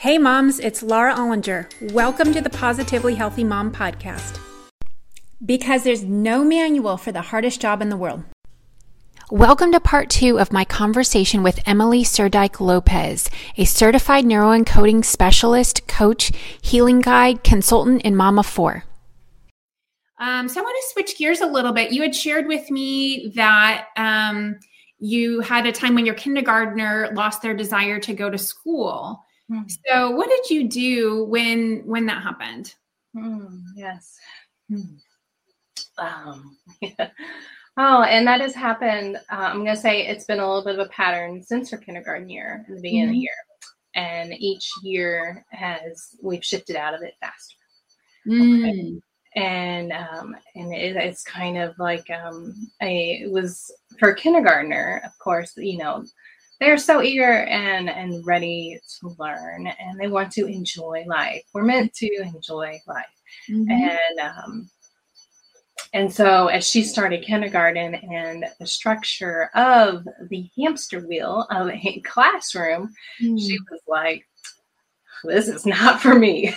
Hey moms, it's Laura Ollinger. Welcome to the Positively Healthy Mom podcast. Because there's no manual for the hardest job in the world. Welcome to part 2 of my conversation with Emily Surdike Lopez, a certified neuroencoding specialist, coach, healing guide, consultant, and mom of 4. So I want to switch gears a little bit. You had shared with me that you had a time when your kindergartner lost their desire to go to school. So what did you do when that happened? Yes. Yeah. Oh, and that has happened. I'm going to say it's been a little bit of a pattern since her kindergarten year, in the beginning of the year. And each year we've shifted out of it faster. Okay. And it's kind of like it was for a kindergartner, of course, they're so eager and ready to learn, and they want to enjoy life. We're meant to enjoy life. And so as she started kindergarten and the structure of the hamster wheel of a classroom, she was like, this is not for me.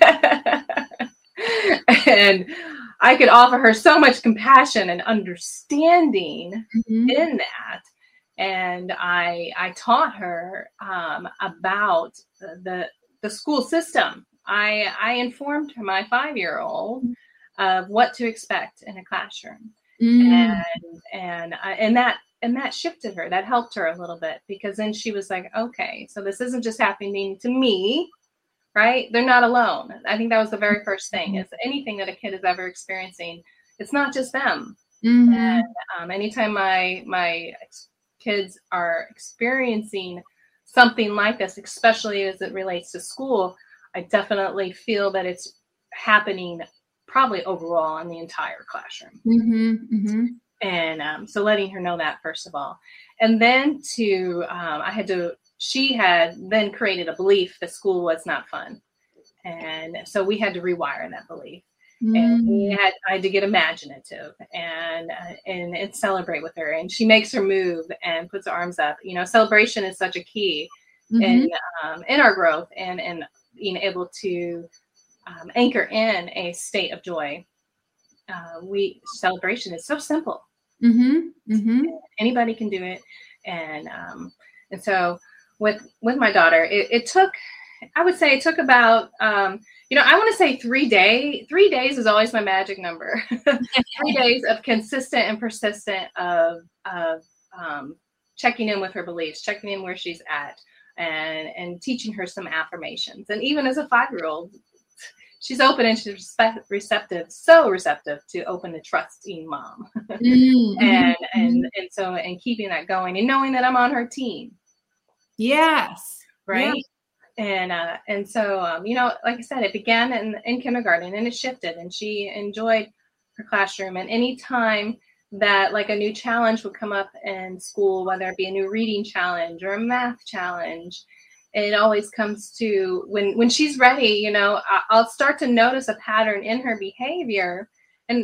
And I could offer her so much compassion and understanding in that. And I taught her about the school system. I informed her, my 5-year-old, of what to expect in a classroom, and that shifted her. That helped her a little bit, because then she was like, okay, so this isn't just happening to me, right? They're not alone. I think that was the very first thing, is anything that a kid is ever experiencing, it's not just them. And anytime my kids are experiencing something like this, especially as it relates to school, I definitely feel that it's happening probably overall in the entire classroom. And so letting her know that, first of all. And then she had then created a belief that school was not fun. And so we had to rewire that belief. And I had to get imaginative and celebrate with her. And she makes her move and puts her arms up. Celebration is such a key in our growth and being able to anchor in a state of joy. Celebration is so simple. Anybody can do it. And so with my daughter, it took, I would say it took about, I want to say 3 days. 3 days is always my magic number. 3 days of consistent and persistent of checking in with her beliefs, checking in where she's at, and teaching her some affirmations. And even as a 5-year-old, she's open and she's receptive, so receptive to open and trusting mom. And keeping that going and knowing that I'm on her team. Yes. Right. Yeah. And so, like I said, it began in kindergarten, and it shifted, and she enjoyed her classroom. And any time that like a new challenge would come up in school, whether it be a new reading challenge or a math challenge, it always comes to when she's ready, I'll start to notice a pattern in her behavior. And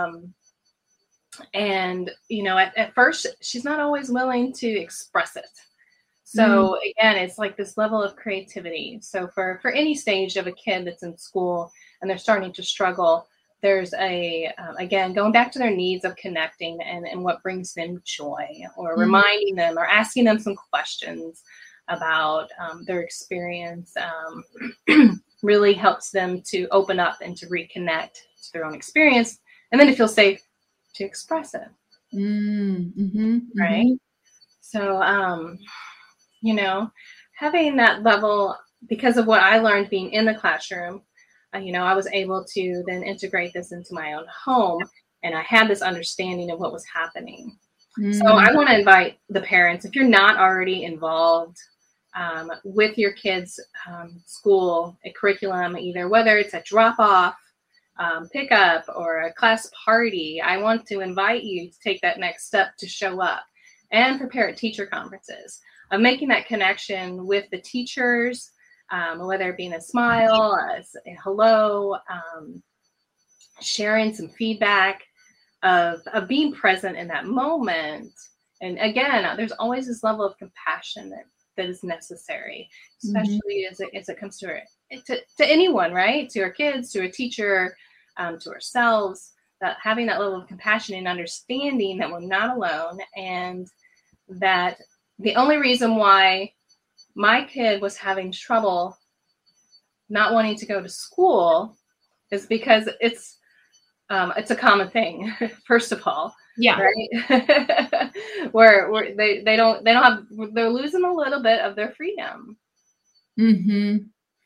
at first she's not always willing to express it. So again, it's like this level of creativity. So for any stage of a kid that's in school and they're starting to struggle, there's again, going back to their needs of connecting and what brings them joy, or reminding them or asking them some questions about their experience, really helps them to open up and to reconnect to their own experience, and then to feel safe to express it. Right? So, having that level, because of what I learned being in the classroom, I was able to then integrate this into my own home, and I had this understanding of what was happening. So I want to invite the parents, if you're not already involved with your kids' school, a curriculum, either whether it's a drop-off, pickup, or a class party, I want to invite you to take that next step to show up and prepare at teacher conferences. Of making that connection with the teachers, whether it being a smile, a hello, sharing some feedback, of being present in that moment. And again, there's always this level of compassion that that is necessary, especially as it comes to anyone, right? To our kids, to a teacher, to ourselves, that having that level of compassion and understanding that we're not alone, and that the only reason why my kid was having trouble not wanting to go to school is because it's a common thing, first of all. Yeah. Right. where they're losing a little bit of their freedom. Mm-hmm.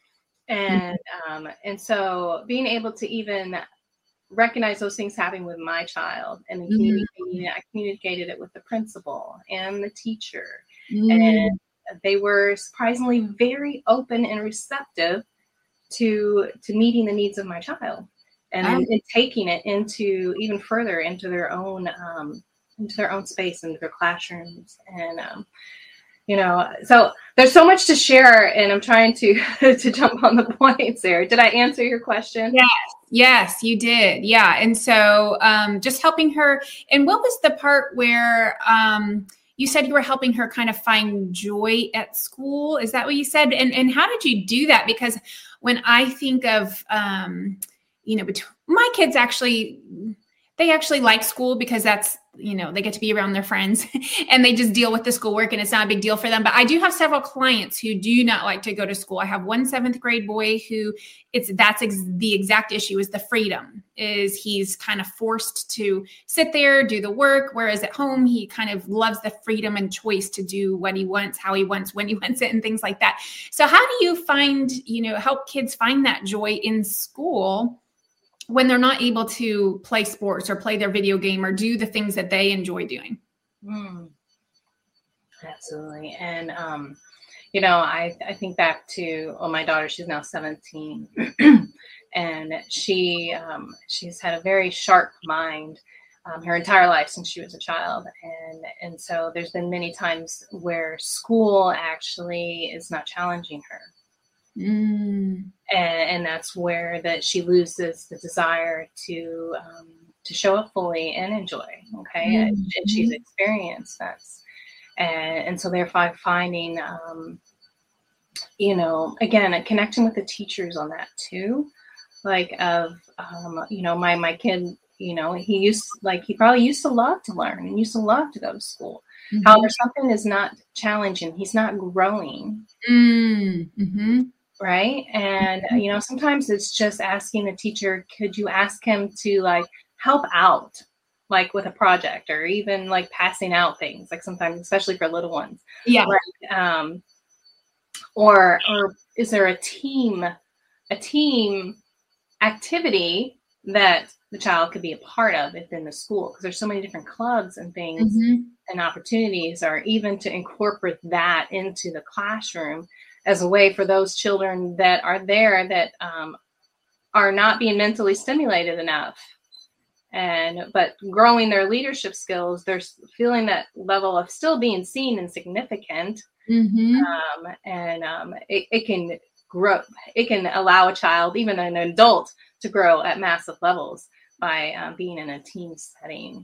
And so being able to even recognize those things happening with my child, and then I communicated it with the principal and the teacher, and they were surprisingly very open and receptive to meeting the needs of my child, and taking it into even further into their own space, into their classrooms. And so there's so much to share, and I'm trying to jump on the points there. Did I answer your question? Yes, you did. Yeah. And so just helping her. And what was the part where you said you were helping her kind of find joy at school? Is that what you said? And how did you do that? Because when I think of, my kids they actually like school because that's, they get to be around their friends and they just deal with the schoolwork, and it's not a big deal for them. But I do have several clients who do not like to go to school. I have one 7th grade boy who the exact issue is the freedom, is he's kind of forced to sit there, do the work. Whereas at home, he kind of loves the freedom and choice to do what he wants, how he wants, when he wants it, and things like that. So how do you help kids find that joy in school when they're not able to play sports or play their video game or do the things that they enjoy doing? Absolutely. And, I think back to, my daughter, she's now 17 and she's had a very sharp mind her entire life since she was a child. And so there's been many times where school actually is not challenging her. And that's where that she loses the desire to show up fully and enjoy. Okay. And she's experienced that. And so therefore finding, again, connecting with the teachers on that too, like my kid, he probably used to love to learn and used to love to go to school. However, something is not challenging. He's not growing. Right. And, sometimes it's just asking the teacher, could you ask him to help out, with a project, or even passing out things, sometimes, especially for little ones. Yeah. Or is there a team activity that the child could be a part of within the school? Because there's so many different clubs and things and opportunities, or even to incorporate that into the classroom as a way for those children that are there that are not being mentally stimulated enough, but growing their leadership skills. They're feeling that level of still being seen and significant. It can grow. It can allow a child, even an adult, to grow at massive levels by being in a team setting.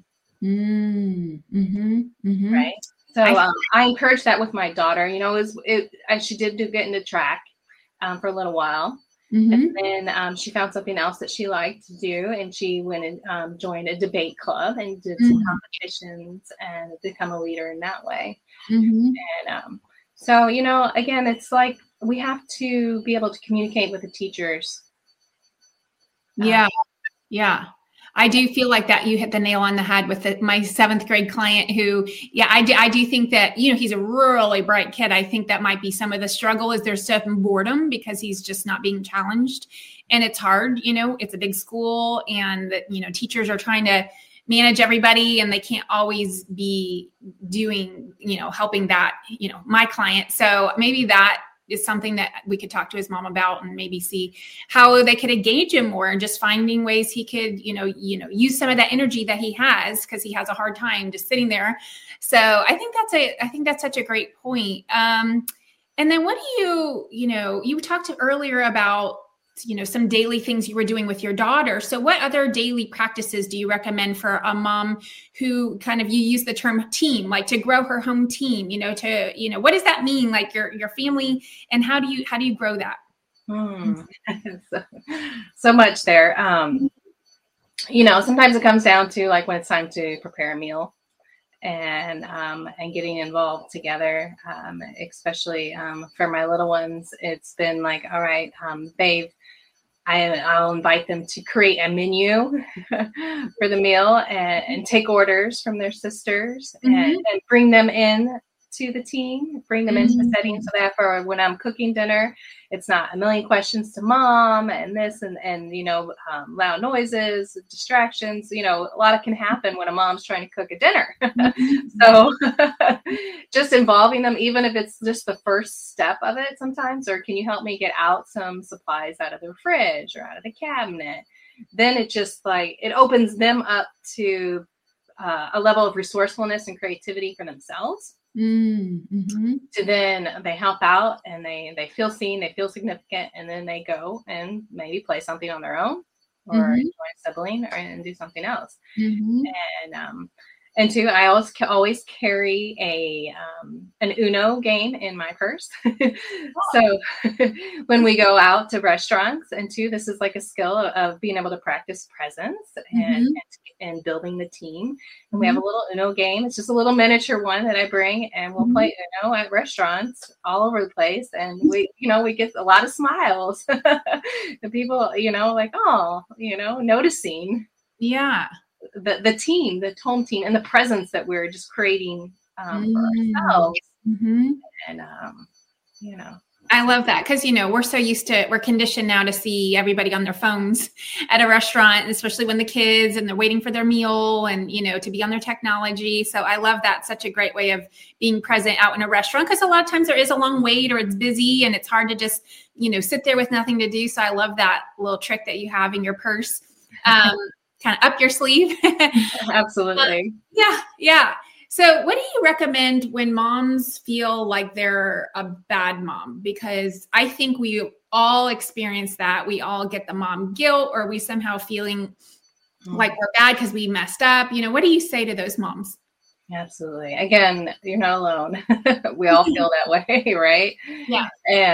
Right. So I encourage that with my daughter. And she did get into track for a little while. And then she found something else that she liked to do, and she went and joined a debate club and did some competitions and become a leader in that way. And so, again, it's we have to be able to communicate with the teachers. Yeah. I do feel like that you hit the nail on the head with my 7th grade client who, I do think that, he's a really bright kid. I think that might be some of the struggle, is there's certain boredom because he's just not being challenged, and it's hard, it's a big school, and teachers are trying to manage everybody, and they can't always be doing, helping that, my client. So maybe that is something that we could talk to his mom about, and maybe see how they could engage him more, and just finding ways he could, use some of that energy that he has, because he has a hard time just sitting there. So I think that's such a great point. And then what do you talked earlier about some daily things you were doing with your daughter. So what other daily practices do you recommend for a mom who kind of, you use the term team, like to grow her home team, what does that mean? Like your family, and how do you grow that? So much there. Sometimes it comes down to like when it's time to prepare a meal and getting involved together, especially for my little ones. It's been like, all right, I'll invite them to create a menu for the meal and take orders from their sisters and bring them in to the team, bring them into the setting, so that for when I'm cooking dinner, it's not a million questions to mom and this and loud noises, distractions. A lot can happen when a mom's trying to cook a dinner. So just involving them, even if it's just the first step of it sometimes, or can you help me get out some supplies out of the fridge or out of the cabinet? Then it just like, it opens them up to a level of resourcefulness and creativity for themselves. To then they help out and they feel seen, they feel significant, and then they go and maybe play something on their own or join a sibling and do something else. And two, I always carry an Uno game in my purse. So when we go out to restaurants, and two, this is like a skill of being able to practice presence and building the team. And we have a little Uno game. It's just a little miniature one that I bring, and we'll play Uno at restaurants all over the place. And we get a lot of smiles. The people, like, oh, noticing. Yeah. The team, the home team, and the presence that we're just creating for ourselves. And I love that because we're conditioned now to see everybody on their phones at a restaurant, especially when the kids and they're waiting for their meal and to be on their technology. So I love that. Such a great way of being present out in a restaurant, because a lot of times there is a long wait or it's busy and it's hard to just sit there with nothing to do. So I love that little trick that you have in your purse. Kind of up your sleeve. Absolutely. Yeah. So what do you recommend when moms feel like they're a bad mom? Because I think we all experience that. We all get the mom guilt, or we somehow feeling like we're bad because we messed up. What do you say to those moms? Absolutely. Again, you're not alone. We all feel that way, right? Yeah.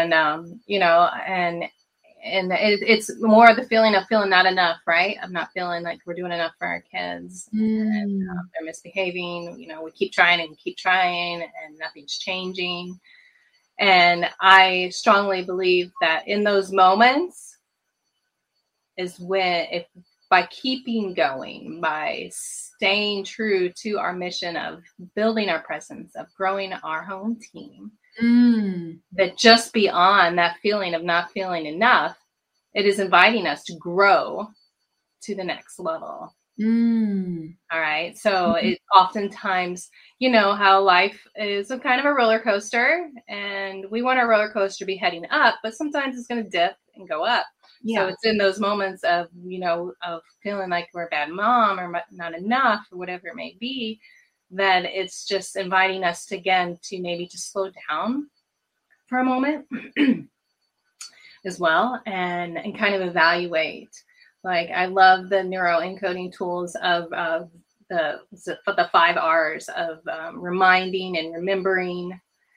And it's more the feeling of feeling not enough, right? Of not feeling like we're doing enough for our kids. And they're misbehaving. We keep trying and nothing's changing. And I strongly believe that in those moments is when, if by keeping going, by staying true to our mission of building our presence, of growing our home team, that just beyond that feeling of not feeling enough, it is inviting us to grow to the next level. All right. So it oftentimes, how life is a kind of a roller coaster, and we want our roller coaster to be heading up, but sometimes it's going to dip and go up. Yeah. So it's in those moments of, of feeling like we're a bad mom or not enough or whatever it may be, then it's just inviting us to, again, to maybe just slow down for a moment as well, and kind of evaluate. Like, I love the neuroencoding tools of the 5 R's of reminding and remembering,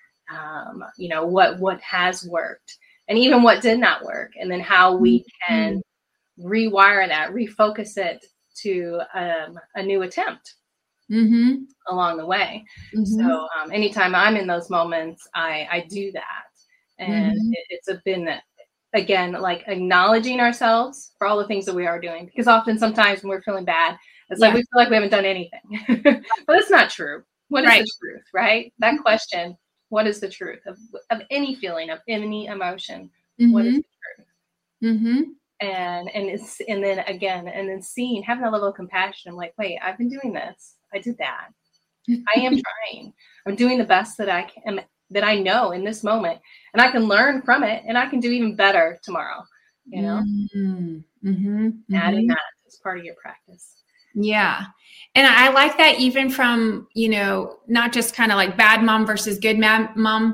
what has worked and even what did not work, and then how we can rewire that, refocus it to a new attempt along the way. So anytime I'm in those moments, I do that. And it's been, again, like acknowledging ourselves for all the things that we are doing, because often sometimes when we're feeling bad, it's like we feel like we haven't done anything. But that's not true. What is the truth, right? That question, what is the truth of any feeling, of any emotion? What is the truth? And then seeing, having a level of compassion. I'm like, wait, I've been doing this. I did that. I am trying. I'm doing the best that I can, that I know in this moment, and I can learn from it, and I can do even better tomorrow. Adding that as part of your practice. Yeah. And I like that, even from, not just kind of like bad mom versus good mom.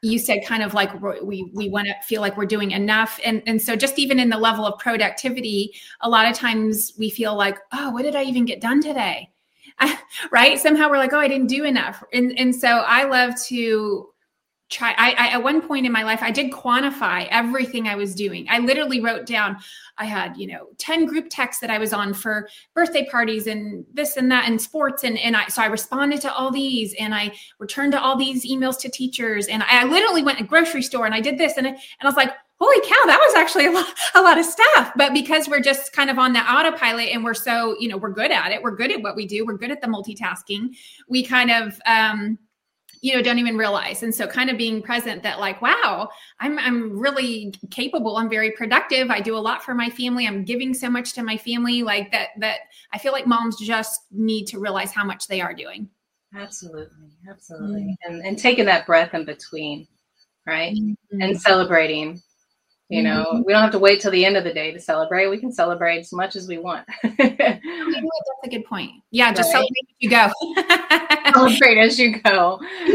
you said kind of like we want to feel like we're doing enough. And so just even in the level of productivity, a lot of times we feel like, oh, what did I even get done today? Right? Somehow we're like, oh, I didn't do enough. And so I love to try. I at one point in my life, I did quantify everything I was doing. I literally wrote down, I had, 10 group texts that I was on for birthday parties and this and that and sports. So I responded to all these, and I returned to all these emails to teachers. And I literally went to the grocery store and I did this. And I was like, holy cow, that was actually a lot of stuff. But because we're just kind of on the autopilot and we're so, we're good at it. We're good at what we do. We're good at the multitasking. We kind of, don't even realize. And so kind of being present that like, wow, I'm really capable. I'm very productive. I do a lot for my family. I'm giving so much to my family, like that I feel like moms just need to realize how much they are doing. Absolutely. Absolutely. And taking that breath in between, right? And celebrating. We don't have to wait till the end of the day to celebrate. We can celebrate as much as we want. That's a good point. Yeah, just celebrate as you go. Celebrate as you go.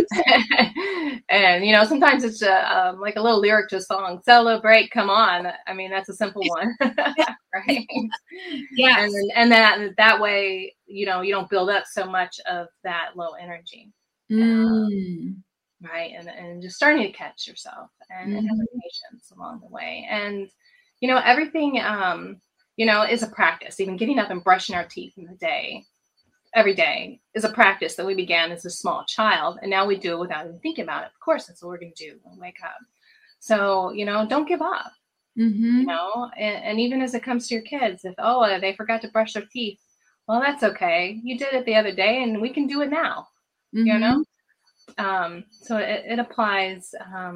And, sometimes it's like a little lyric to a song, celebrate, come on. I mean, that's a simple one, right? Yeah. And that way, you don't build up so much of that low energy. Right. And just starting to catch yourself and having patience along the way. And, everything, is a practice. Even getting up and brushing our teeth in the day, every day, is a practice that we began as a small child. And now we do it without even thinking about it. Of course, that's what we're going to do when we wake up. So, don't give up, and even as it comes to your kids, if, they forgot to brush their teeth, well, that's okay. You did it the other day and we can do it now, So it applies,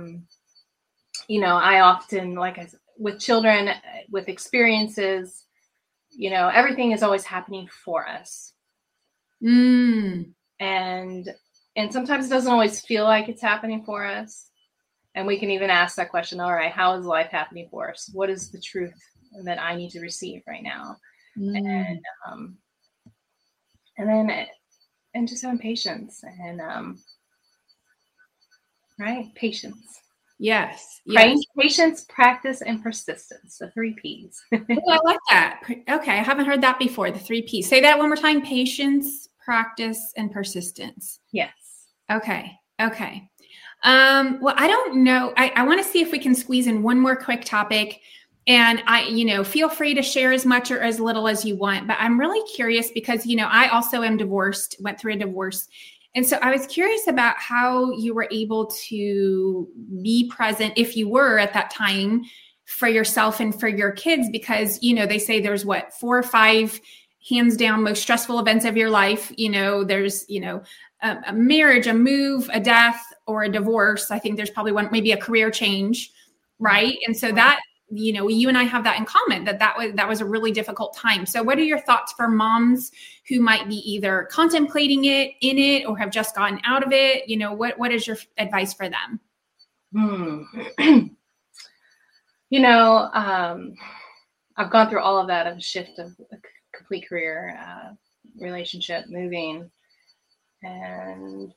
I often, with children, with experiences, everything is always happening for us. And sometimes it doesn't always feel like it's happening for us. And we can even ask that question, all right, how is life happening for us? What is the truth that I need to receive right now? And just having patience and, right? Patience. Yes. Patience, practice, and persistence. The 3 Ps. Oh, I like that. Okay. I haven't heard that before. The 3 Ps. Say that one more time. Patience, practice, and persistence. Yes. Okay. Well, I don't know. I want to see if we can squeeze in one more quick topic. And feel free to share as much or as little as you want. But I'm really curious because, I also am divorced, went through a divorce. And so I was curious about how you were able to be present, if you were at that time, for yourself and for your kids, because, they say there's 4 or 5 hands down most stressful events of your life. There's, a marriage, a move, a death, or a divorce. I think there's probably one, maybe a career change. Right. And so that, you and I have that in common, that was a really difficult time. So what are your thoughts for moms who might be either contemplating it or have just gotten out of it? What is your advice for them? I've gone through all of that, of a shift of a complete career, relationship, moving, and,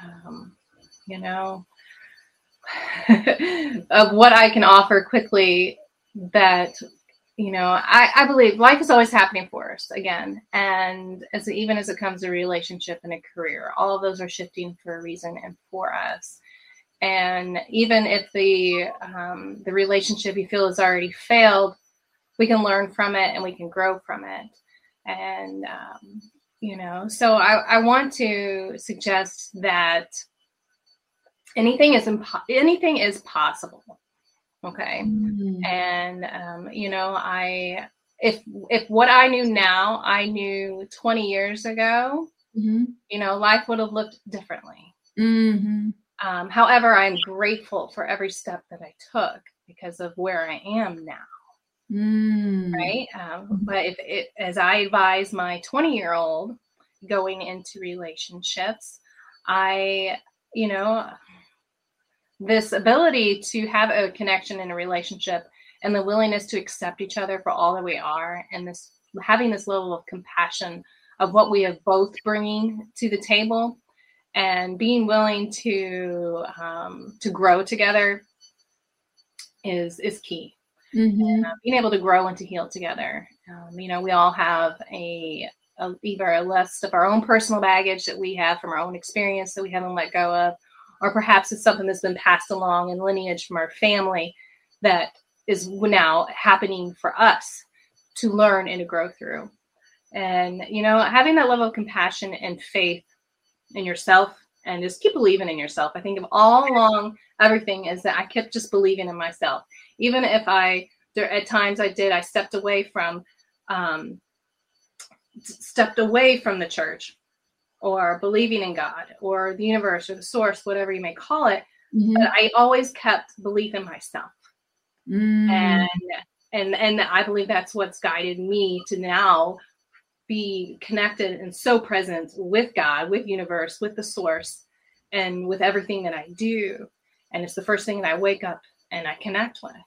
of what I can offer quickly, that, I believe life is always happening for us again. And even as it comes to relationship and a career, all of those are shifting for a reason and for us. And even if the relationship you feel has already failed, we can learn from it and we can grow from it. And, so I want to suggest that anything is possible. Okay. And, if what I knew now, I knew 20 years ago, life would have looked differently. However, I'm grateful for every step that I took because of where I am now. Right. But as I advise my 20-year-old going into relationships, this ability to have a connection in a relationship and the willingness to accept each other for all that we are, and having this level of compassion of what we are both bringing to the table, and being willing to grow together is key. And, being able to grow and to heal together. We all have either a list of our own personal baggage that we have from our own experience that we haven't let go of, or perhaps it's something that's been passed along in lineage from our family that is now happening for us to learn and to grow through. And, having that level of compassion and faith in yourself and just keep believing in yourself. I think of all along everything is that I kept just believing in myself. Even if at times I stepped away from the church or believing in God or the universe or the source, whatever you may call it. But I always kept belief in myself. And I believe that's what's guided me to now be connected and so present with God, with universe, with the source, and with everything that I do. And it's the first thing that I wake up and I connect with.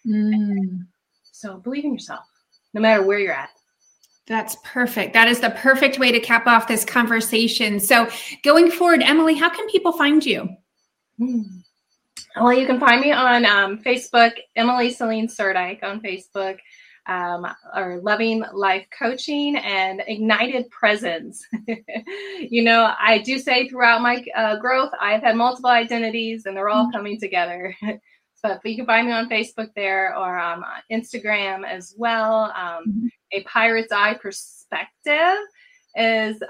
So believe in yourself, no matter where you're at. That's perfect. That is the perfect way to cap off this conversation. So going forward, Emily, how can people find you? Well, you can find me on Facebook, Emily Celine Surdike on Facebook, or Loving Life Coaching and Ignited Presence. I do say throughout my growth, I've had multiple identities and they're all coming together. But you can find me on Facebook there or Instagram as well. A Pirate's Eye Perspective is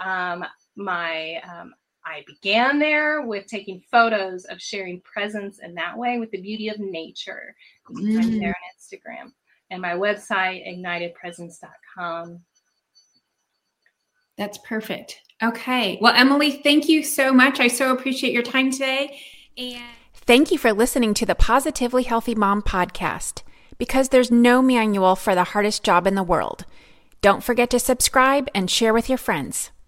I began there with taking photos of sharing presence in that way with the beauty of nature. You can find me there on Instagram. And my website, ignitedpresence.com. That's perfect. Okay. Well, Emily, thank you so much. I so appreciate your time today. And thank you for listening to the Positively Healthy Mom podcast, because there's no manual for the hardest job in the world. Don't forget to subscribe and share with your friends.